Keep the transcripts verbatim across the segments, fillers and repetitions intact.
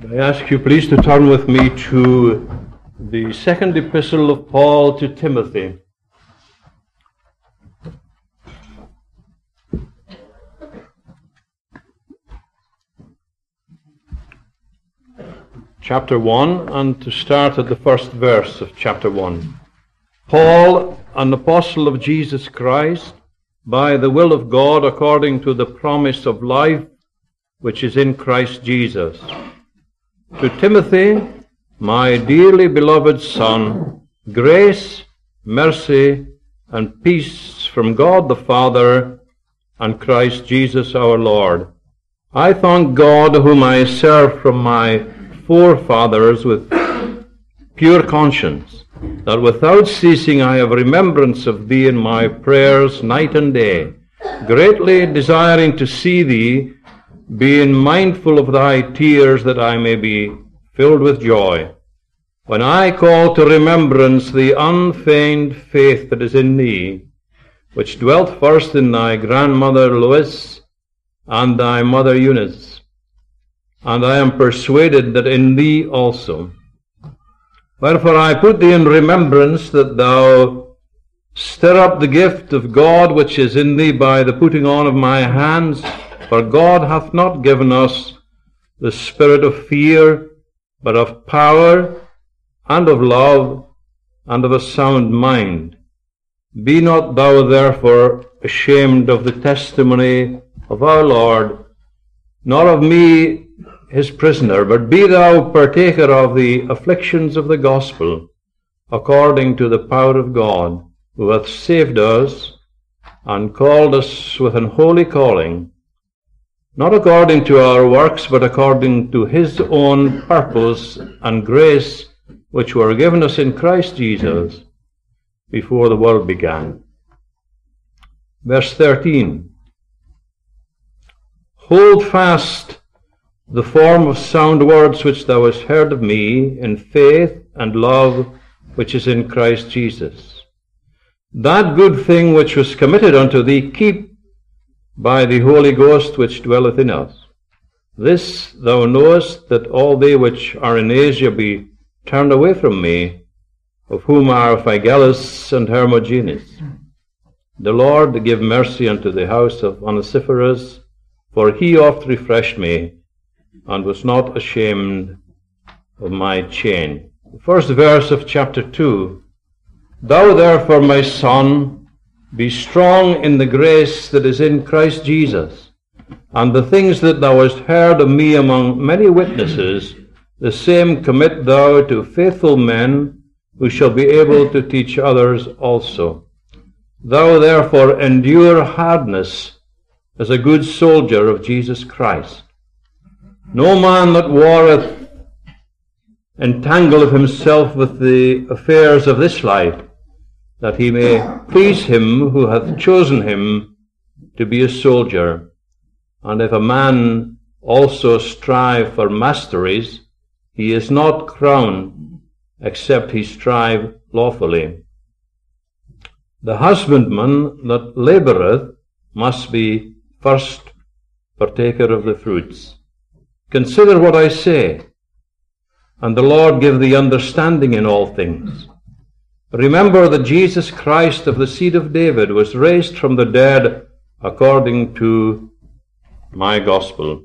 I ask you please to turn with me to the second epistle of Paul to Timothy. Chapter one, and to start at the first verse of chapter one. Paul, an apostle of Jesus Christ, by the will of God, according to the promise of life which is in Christ Jesus. To Timothy, my dearly beloved son, grace, mercy, and peace from God the Father and Christ Jesus our Lord. I thank God, whom I serve from my forefathers with pure conscience, that without ceasing I have remembrance of thee in my prayers night and day, greatly desiring to see thee, being mindful of thy tears, that I may be filled with joy, when I call to remembrance the unfeigned faith that is in thee, which dwelt first in thy grandmother Lois and thy mother Eunice, and I am persuaded that in thee also. Wherefore I put thee in remembrance, that thou stir up the gift of God which is in thee by the putting on of my hands. For God hath not given us the spirit of fear, but of power, and of love, and of a sound mind. Be not thou therefore ashamed of the testimony of our Lord, nor of me his prisoner, but be thou partaker of the afflictions of the gospel, according to the power of God, who hath saved us, and called us with an holy calling, not according to our works, but according to his own purpose and grace, which were given us in Christ Jesus before the world began. Verse thirteen. Hold fast the form of sound words which thou hast heard of me, in faith and love which is in Christ Jesus. That good thing which was committed unto thee keep by the Holy Ghost which dwelleth in us. This thou knowest, that all they which are in Asia be turned away from me, of whom are Phygellus and Hermogenes. The Lord give mercy unto the house of Onesiphorus, for he oft refreshed me, and was not ashamed of my chain. The first verse of chapter two. Thou therefore, my son, be strong in the grace that is in Christ Jesus, and the things that thou hast heard of me among many witnesses, the same commit thou to faithful men, who shall be able to teach others also. Thou therefore endure hardness as a good soldier of Jesus Christ. No man that warreth entangleth himself with the affairs of this life, that he may please him who hath chosen him to be a soldier. And if a man also strive for masteries, he is not crowned, except he strive lawfully. The husbandman that laboureth must be first partaker of the fruits. Consider what I say, and the Lord give thee understanding in all things. Remember that Jesus Christ of the seed of David was raised from the dead according to my gospel.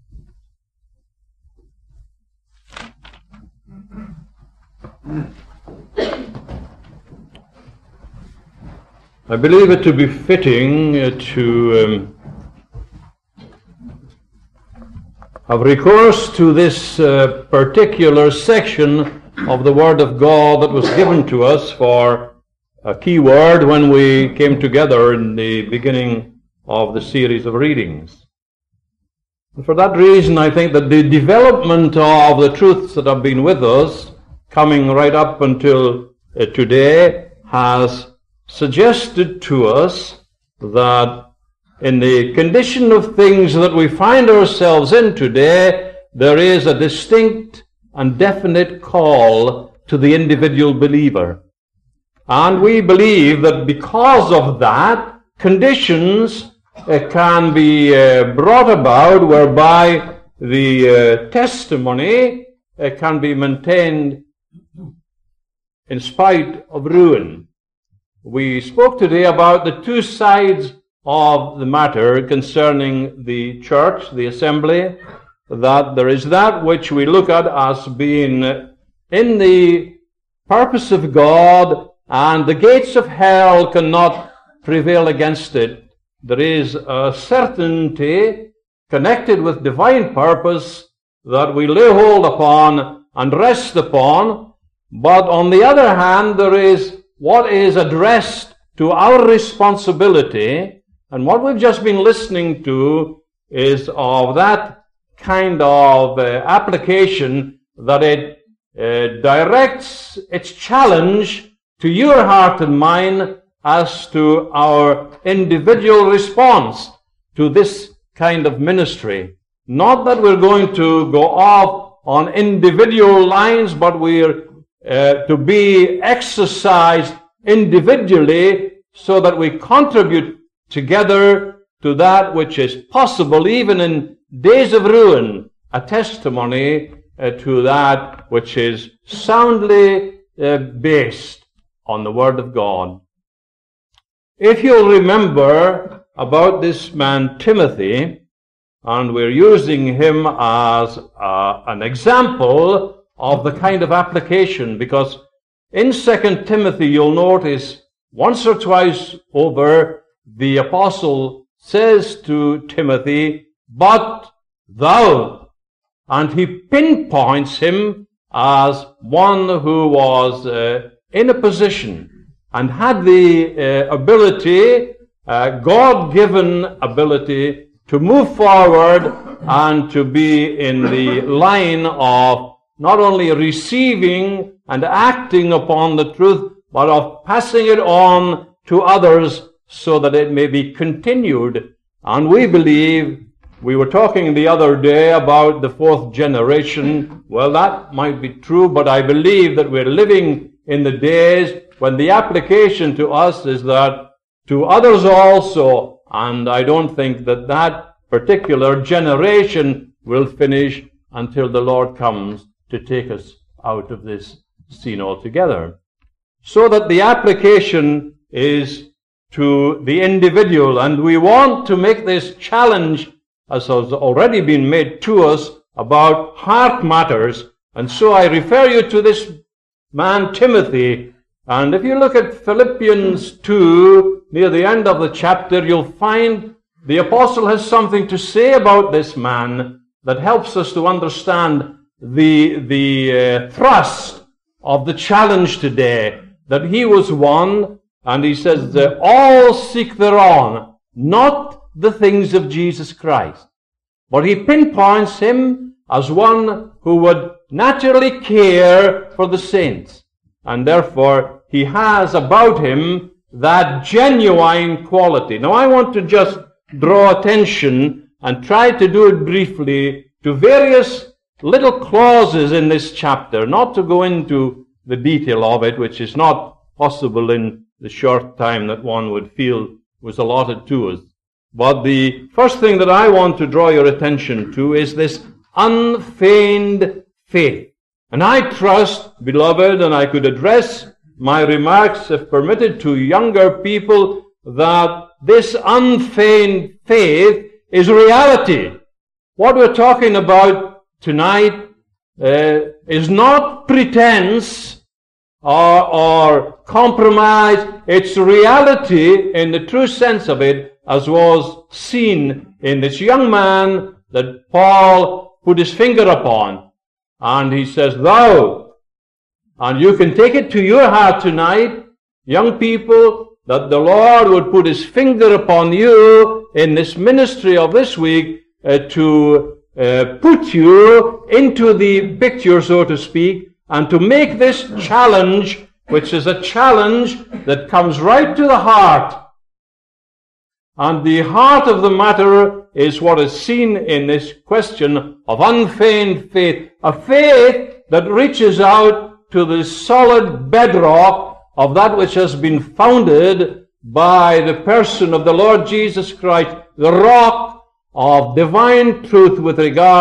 I believe it to be fitting uh, to um, have recourse to this uh, particular section of the Word of God that was given to us for a key word when we came together in the beginning of the series of readings. And for that reason, I think that the development of the truths that have been with us, coming right up until uh, today, has suggested to us that in the condition of things that we find ourselves in today, there is a distinct and definite call to the individual believer. And we believe that because of that, conditions uh, can be uh, brought about whereby the uh, testimony uh, can be maintained in spite of ruin. We spoke today about the two sides of the matter concerning the church, the assembly, that there is that which we look at as being in the purpose of God, and the gates of hell cannot prevail against it. There is a certainty connected with divine purpose that we lay hold upon and rest upon, but on the other hand, there is what is addressed to our responsibility, and what we've just been listening to is of that kind of uh, application that it uh, directs its challenge to your heart and mine as to our individual response to this kind of ministry. Not that we're going to go off on individual lines, but we're uh, to be exercised individually so that we contribute together to that which is possible, even in days of ruin, a testimony uh, to that which is soundly uh, based on the Word of God. If you'll remember about this man Timothy, and we're using him as uh, an example of the kind of application, because in Second Timothy you'll notice once or twice over the apostle says to Timothy, "But thou," and he pinpoints him as one who was uh, in a position and had the uh, ability, uh, God-given ability, to move forward and to be in the line of not only receiving and acting upon the truth, but of passing it on to others so that it may be continued. And we believe, we were talking the other day about the fourth generation. Well, that might be true, but I believe that we're living in the days when the application to us is that to others also, and I don't think that that particular generation will finish until the Lord comes to take us out of this scene altogether. So that the application is to the individual, and we want to make this challenge, as has already been made to us, about heart matters. And so I refer you to this man Timothy. And if you look at Philippians two, near the end of the chapter, you'll find the apostle has something to say about this man that helps us to understand the, the uh, thrust of the challenge today, that he was one, and he says, that all seek their own, not the things of Jesus Christ. But he pinpoints him as one who would naturally care for the saints, and therefore he has about him that genuine quality. Now I want to just draw attention and try to do it briefly to various little clauses in this chapter, not to go into the detail of it, which is not possible in the short time that one would feel was allotted to us. But the first thing that I want to draw your attention to is this unfeigned faith. And I trust, beloved, and I could address my remarks, if permitted, to younger people, that this unfeigned faith is reality. What we're talking about tonight uh, is not pretense or, or compromise. It's reality in the true sense of it, as was seen in this young man that Paul put his finger upon. And he says, thou, and you can take it to your heart tonight, young people, that the Lord would put his finger upon you in this ministry of this week uh, to uh, put you into the picture, so to speak, and to make this challenge, which is a challenge that comes right to the heart. And the heart of the matter is what is seen in this question of unfeigned faith, a faith that reaches out to the solid bedrock of that which has been founded by the person of the Lord Jesus Christ, the rock of divine truth with regard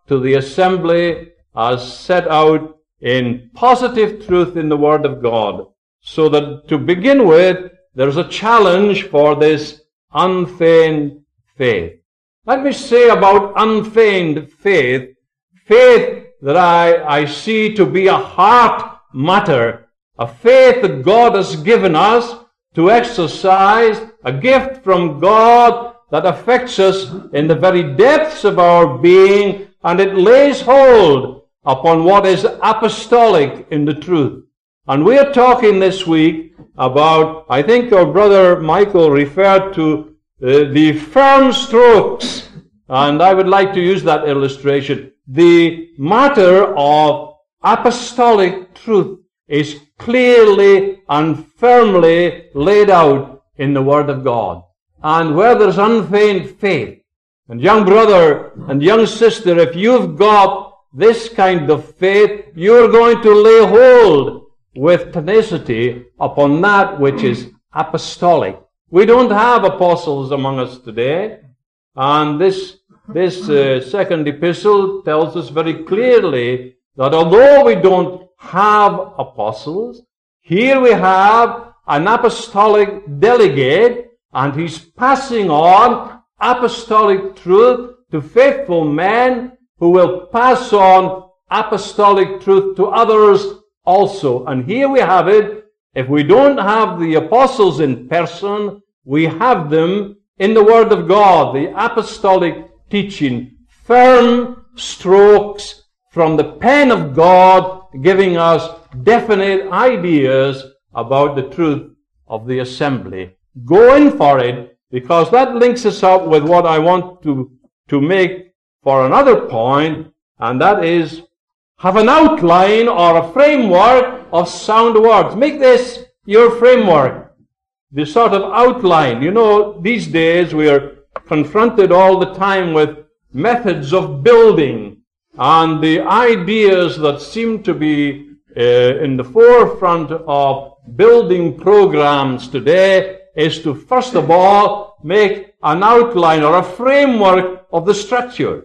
to the assembly as set out in positive truth in the Word of God. So that to begin with, there's a challenge for this unfeigned faith. Let me say about unfeigned faith, faith that I, I see to be a heart matter, a faith that God has given us to exercise, a gift from God that affects us in the very depths of our being, and it lays hold upon what is apostolic in the truth. And we are talking this week about, I think our brother Michael referred to uh, the firm strokes, and I would like to use that illustration. The matter of apostolic truth is clearly and firmly laid out in the Word of God. And where there's unfeigned faith, and young brother and young sister, if you've got this kind of faith, you're going to lay hold with tenacity upon that which is apostolic. We don't have apostles among us today, and this this uh, second epistle tells us very clearly that although we don't have apostles, here we have an apostolic delegate, and he's passing on apostolic truth to faithful men who will pass on apostolic truth to others also. And here we have it. If we don't have the apostles in person, we have them in the Word of God, the apostolic teaching, firm strokes from the pen of God, giving us definite ideas about the truth of the assembly. Go in for it, because that links us up with what I want to, to make for another point, and that is have an outline or a framework of sound words. Make this your framework, the sort of outline. You know, these days we are confronted all the time with methods of building, and the ideas that seem to be uh, in the forefront of building programs today is to, first of all, make an outline or a framework of the structure.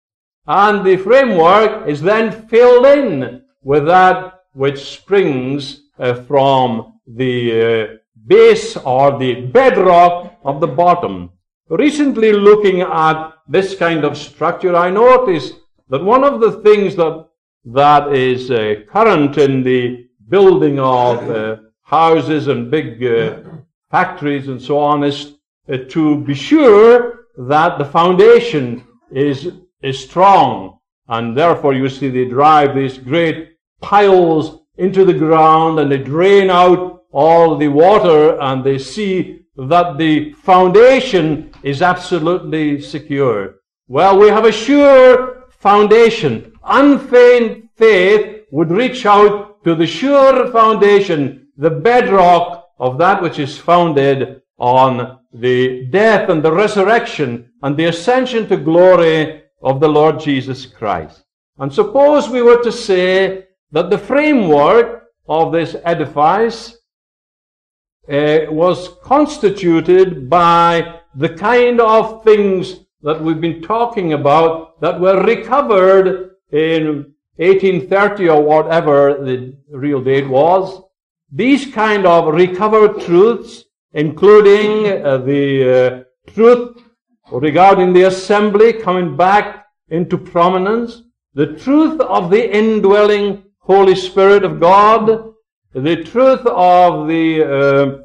And the framework is then filled in with that which springs uh, from the uh, base or the bedrock of the bottom. Recently, looking at this kind of structure, I noticed that one of the things that that is uh, current in the building of uh, houses and big uh, factories and so on is uh, to be sure that the foundation is is strong, and therefore you see they drive these great piles into the ground and they drain out all the water, and they see that the foundation is absolutely secure. Well, we have a sure foundation. Unfeigned faith would reach out to the sure foundation, the bedrock of that which is founded on the death and the resurrection and the ascension to glory of the Lord Jesus Christ. And suppose we were to say that the framework of this edifice uh, was constituted by the kind of things that we've been talking about that were recovered in eighteen thirty or whatever the real date was. These kind of recovered truths, including uh, the uh, truth regarding the assembly coming back into prominence, the truth of the indwelling Holy Spirit of God, the truth of the uh,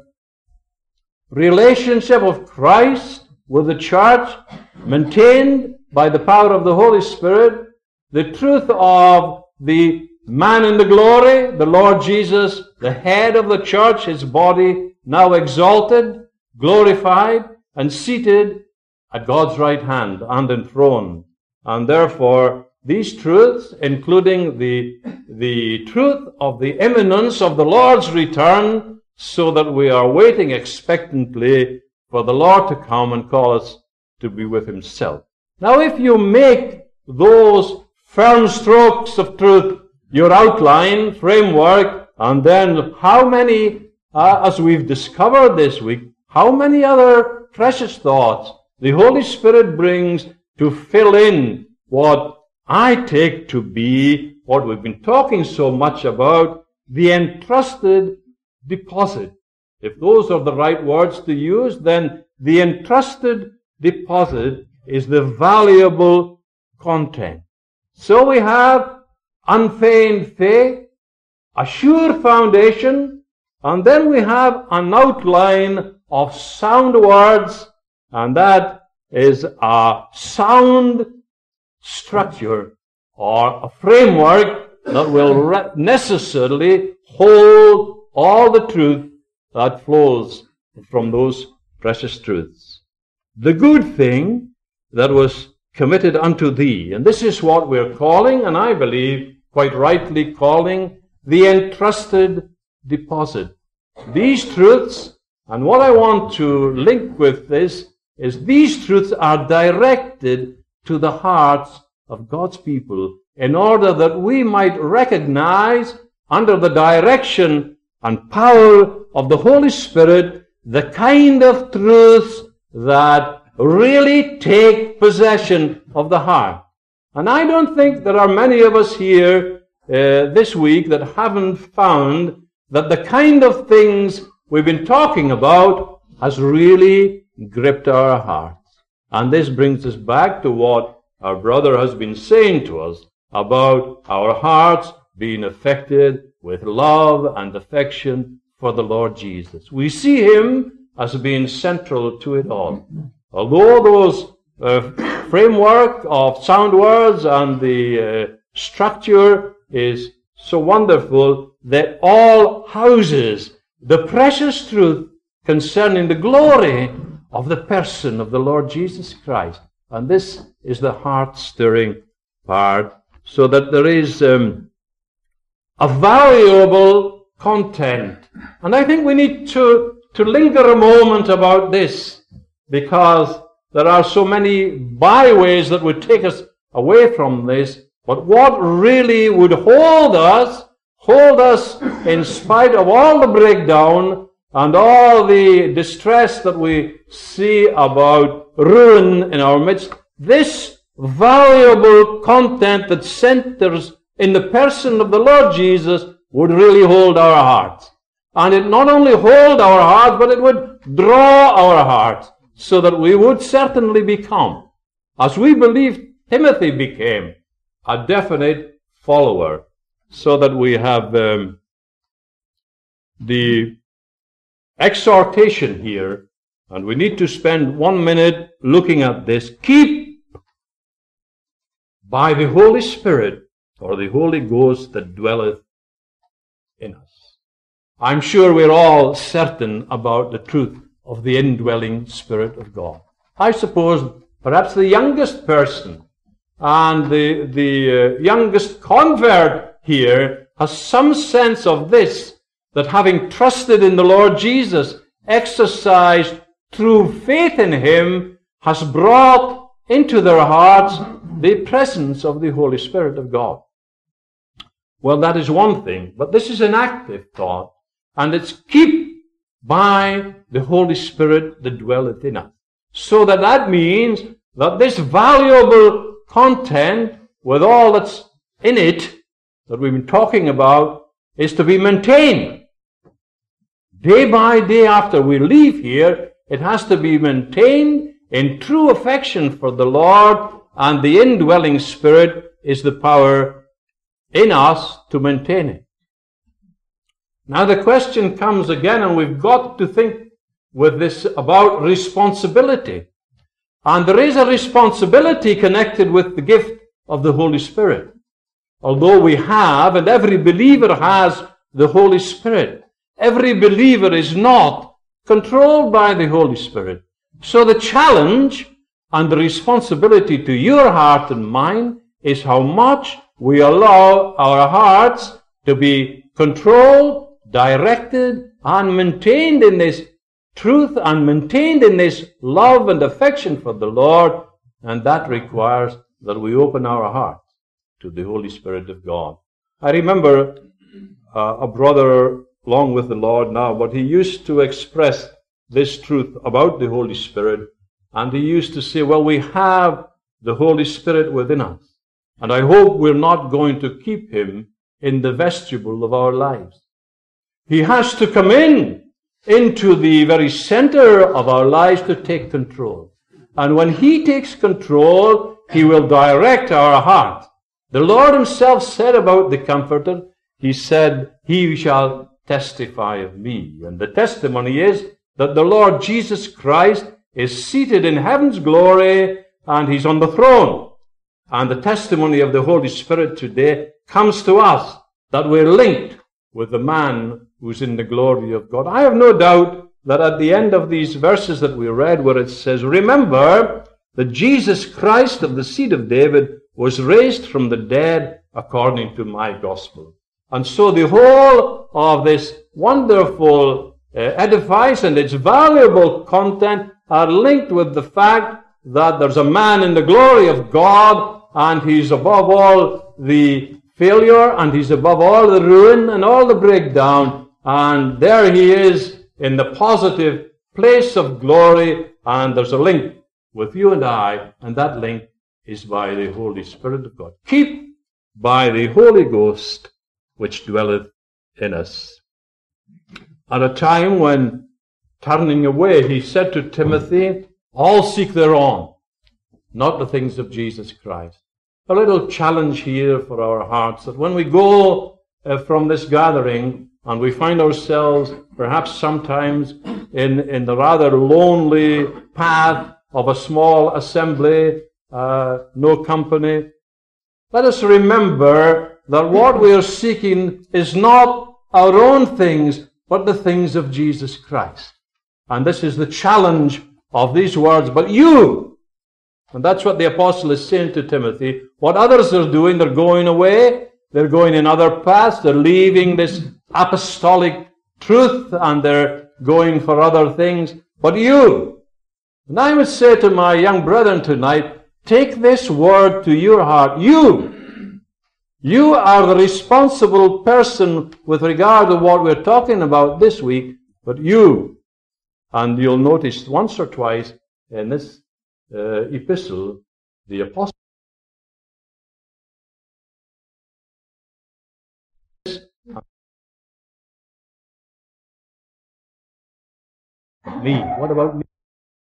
relationship of Christ with the church, maintained by the power of the Holy Spirit, the truth of the man in the glory, the Lord Jesus, the head of the church, his body, now exalted, glorified, and seated at God's right hand and enthroned. And therefore, these truths, including the, the truth of the imminence of the Lord's return, so that we are waiting expectantly for the Lord to come and call us to be with himself. Now, if you make those firm strokes of truth your outline, framework, and then how many, uh, as we've discovered this week, how many other precious thoughts the Holy Spirit brings to fill in what I take to be what we've been talking so much about, the entrusted deposit. If those are the right words to use, then the entrusted deposit is the valuable content. So we have unfeigned faith, a sure foundation, and then we have an outline of sound words, and that is a sound structure or a framework that will re- necessarily hold all the truth that flows from those precious truths. The good thing that was committed unto thee, and this is what we're calling, and I believe quite rightly calling, the entrusted deposit. These truths, and what I want to link with this, is these truths are directed to the hearts of God's people in order that we might recognize under the direction and power of the Holy Spirit the kind of truths that really take possession of the heart. And I don't think there are many of us here uh, this week that haven't found that the kind of things we've been talking about has really gripped our hearts. And this brings us back to what our brother has been saying to us about our hearts being affected with love and affection for the Lord Jesus. We see him as being central to it all. Although those uh, framework of sound words and the uh, structure is so wonderful, that all houses the precious truth concerning the glory of the person of the Lord Jesus Christ. And this is the heart-stirring part, so that there is um, a valuable content. And I think we need to, to linger a moment about this, because there are so many byways that would take us away from this. But what really would hold us, hold us in spite of all the breakdown and all the distress that we see about ruin in our midst, this valuable content that centers in the person of the Lord Jesus would really hold our hearts. And it not only hold our hearts, but it would draw our hearts, so that we would certainly become, as we believe Timothy became, a definite follower, so that we have um, the exhortation here, and we need to spend one minute looking at this. Keep by the Holy Spirit, or the Holy Ghost that dwelleth in us. I'm sure we're all certain about the truth of the indwelling Spirit of God. I suppose perhaps the youngest person and the, the uh, youngest convert here has some sense of this, that having trusted in the Lord Jesus, exercised through faith in him, has brought into their hearts the presence of the Holy Spirit of God. Well, that is one thing, but this is an active thought, and it's keep by the Holy Spirit that dwelleth in us. So that that means that this valuable content, with all that's in it, that we've been talking about, is to be maintained. Day by day after we leave here, it has to be maintained in true affection for the Lord, and the indwelling Spirit is the power in us to maintain it. Now the question comes again, and we've got to think with this about responsibility. And there is a responsibility connected with the gift of the Holy Spirit. Although we have, and every believer has, the Holy Spirit, every believer is not controlled by the Holy Spirit. So the challenge and the responsibility to your heart and mine is how much we allow our hearts to be controlled, directed, and maintained in this truth, and maintained in this love and affection for the Lord. And that requires that we open our hearts to the Holy Spirit of God. I remember uh, a brother along with the Lord now, but he used to express this truth about the Holy Spirit, and he used to say, well, we have the Holy Spirit within us. And I hope we're not going to keep him in the vestibule of our lives. He has to come in into the very center of our lives to take control. And when he takes control, he will direct our heart. The Lord himself said about the Comforter, he said, he shall testify of me. And the testimony is that the Lord Jesus Christ is seated in heaven's glory and he's on the throne. And the testimony of the Holy Spirit today comes to us that we're linked with the man who's in the glory of God. I have no doubt that at the end of these verses that we read where it says, remember that Jesus Christ of the seed of David was raised from the dead according to my gospel. And so the whole of this wonderful uh, edifice and its valuable content are linked with the fact that there's a man in the glory of God, and he's above all the failure, and he's above all the ruin and all the breakdown, and there he is in the positive place of glory, and there's a link with you and I, and that link is by the Holy Spirit of God. Keep by the Holy Ghost which dwelleth in us. At a time when, turning away, he said to Timothy, all seek their own, not the things of Jesus Christ. A little challenge here for our hearts, that when we go uh, from this gathering and we find ourselves perhaps sometimes in, in the rather lonely path of a small assembly, uh, no company, let us remember that what we are seeking is not our own things, but the things of Jesus Christ. And this is the challenge of these words. But you, and that's what the apostle is saying to Timothy, what others are doing, they're going away, they're going in other paths, they're leaving this apostolic truth, and they're going for other things. But you, and I would say to my young brethren tonight, take this word to your heart. You, you are the responsible person with regard to what we're talking about this week, but you, and you'll notice once or twice in this uh, epistle, the apostle me. What about me?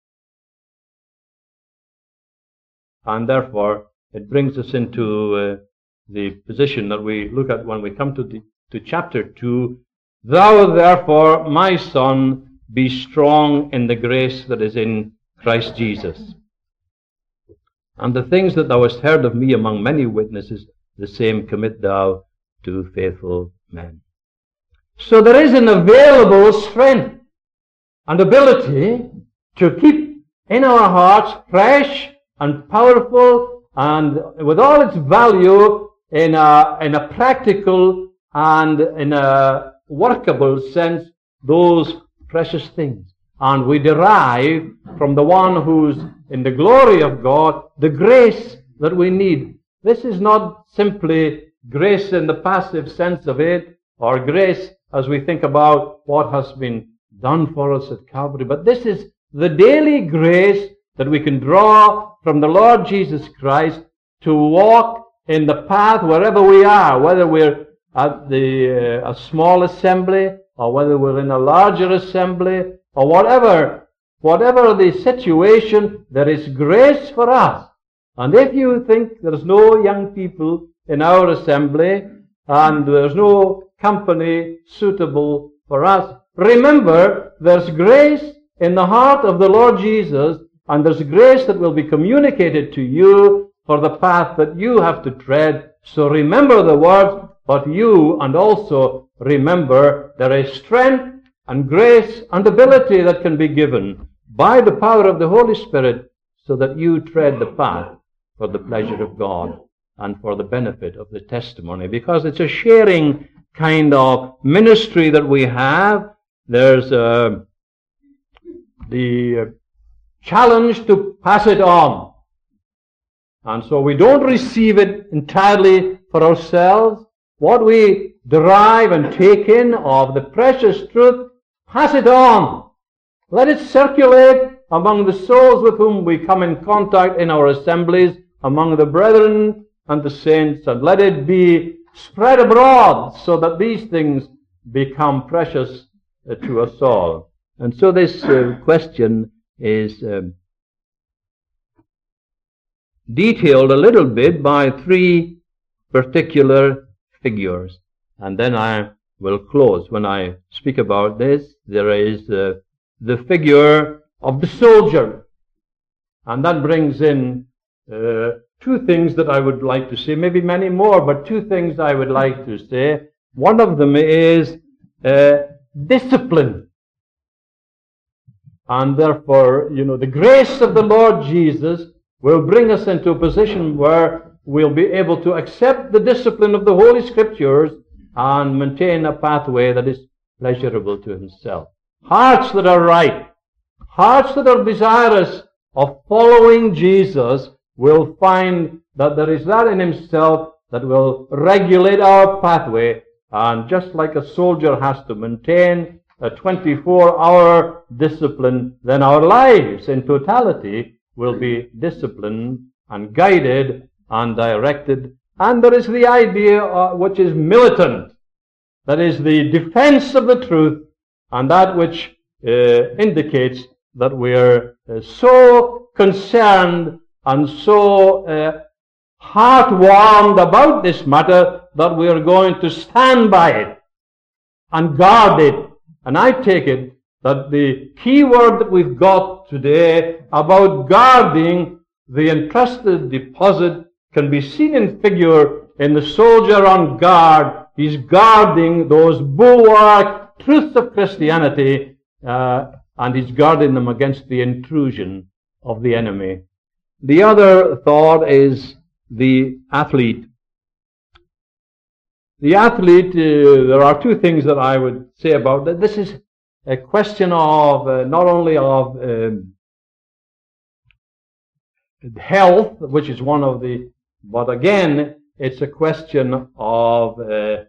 And therefore, it brings us into uh, the position that we look at when we come to the, to chapter two. Thou therefore, my son, be strong in the grace that is in Christ Jesus. And the things that thou hast heard of me among many witnesses, the same commit thou to faithful men. So there is an available strength and ability to keep in our hearts fresh and powerful and with all its value in a, in a practical and in a workable sense, those precious things. And we derive from the one who's in the glory of God the grace that we need. This is not simply grace in the passive sense of it, or grace as we think about what has been done for us at Calvary, but this is the daily grace that we can draw from the Lord Jesus Christ to walk in the path wherever we are, whether we're at the uh, a small assembly, or whether we're in a larger assembly, or whatever, whatever the situation, there is grace for us. And if you think there's no young people in our assembly, and there's no company suitable for us, remember, there's grace in the heart of the Lord Jesus, and there's grace that will be communicated to you for the path that you have to tread. So remember the words, but you, and also remember there is strength and grace and ability that can be given by the power of the Holy Spirit so that you tread the path for the pleasure of God and for the benefit of the testimony. Because it's a sharing kind of ministry that we have. There's uh, the challenge to pass it on. And so we don't receive it entirely for ourselves. What we derive and take in of the precious truth, pass it on. Let it circulate among the souls with whom we come in contact in our assemblies, among the brethren and the saints, and let it be spread abroad so that these things become precious uh, to us all. And so this uh, question is um, detailed a little bit by three particular figures. And then I will close. When I speak about this, there is uh, the figure of the soldier. And that brings in uh, two things that I would like to say, maybe many more, but two things I would like to say. One of them is uh, discipline. And therefore, you know, the grace of the Lord Jesus will bring us into a position where we'll be able to accept the discipline of the Holy Scriptures and maintain a pathway that is pleasurable to Himself. Hearts that are right, hearts that are desirous of following Jesus will find that there is that in Himself that will regulate our pathway. And just like a soldier has to maintain a twenty-four hour discipline, then our lives in totality will be disciplined and guided and directed. And there is the idea uh, which is militant, that is the defense of the truth, and that which uh, indicates that we are uh, so concerned and so uh, heart-warmed about this matter that we are going to stand by it and guard it. And I take it that the key word that we've got today about guarding the entrusted deposit can be seen in figure in the soldier on guard. He's guarding those bulwark truths of Christianity, uh, and he's guarding them against the intrusion of the enemy. The other thought is the athlete. The athlete, uh, there are two things that I would say about that. This is a question of uh, not only of um, health, which is one of the, but again, it's a question of uh,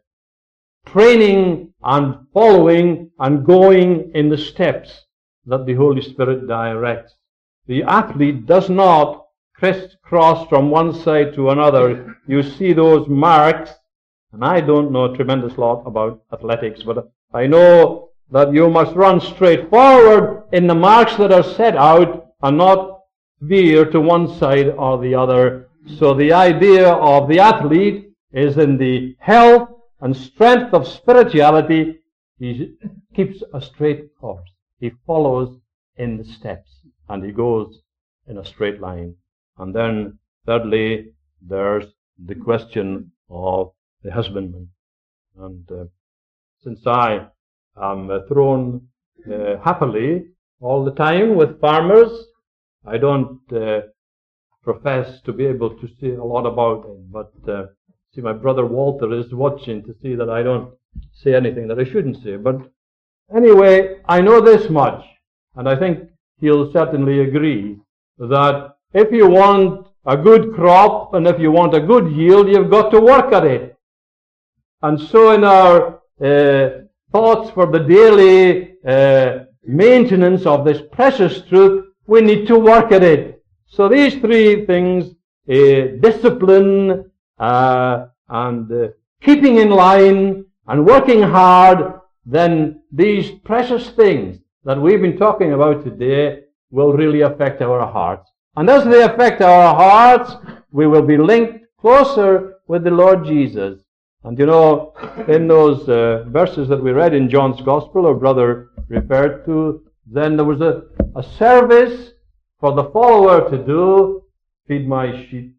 training and following and going in the steps that the Holy Spirit directs. The athlete does not crisscross from one side to another. You see those marks, and I don't know a tremendous lot about athletics, but I know that you must run straight forward in the marks that are set out and not veer to one side or the other. So the idea of the athlete is in the health and strength of spirituality. He keeps a straight course. He follows in the steps, and he goes in a straight line. And then, thirdly, there's the question of the husbandman. And uh, since I am uh, thrown uh, happily all the time with farmers, I don't uh, profess to be able to say a lot about it. But uh, see, my brother Walter is watching to see that I don't say anything that I shouldn't say. But anyway, I know this much, and I think he'll certainly agree, that if you want a good crop and if you want a good yield, you've got to work at it. And so in our uh, thoughts for the daily uh, maintenance of this precious truth, we need to work at it. So these three things, uh, discipline uh, and uh, keeping in line and working hard, then these precious things that we've been talking about today will really affect our hearts. And as they affect our hearts, we will be linked closer with the Lord Jesus. And you know, in those uh, verses that we read in John's Gospel, our brother referred to, then there was a, a service for the follower to do. Feed my sheep.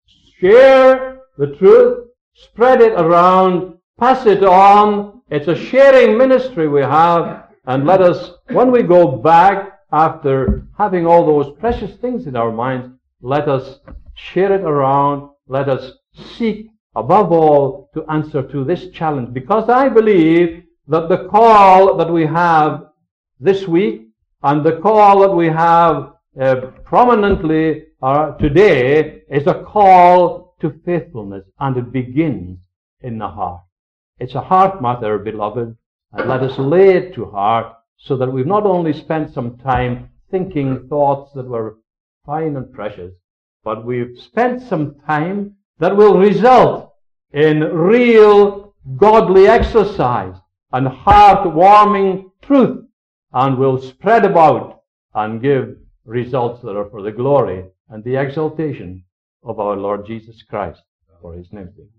Share the truth. Spread it around. Pass it on. It's a sharing ministry we have. And let us, when we go back after having all those precious things in our minds, let us share it around. Let us seek, above all, to answer to this challenge. Because I believe that the call that we have this week and the call that we have uh, prominently uh, today is a call to faithfulness, and it begins in the heart. It's a heart matter, beloved, and let us lay it to heart so that we've not only spent some time thinking thoughts that were fine and precious, but we've spent some time that will result in real godly exercise and heart-warming truth, and will spread about and give results that are for the glory and the exaltation of our Lord Jesus Christ, for his name's sake.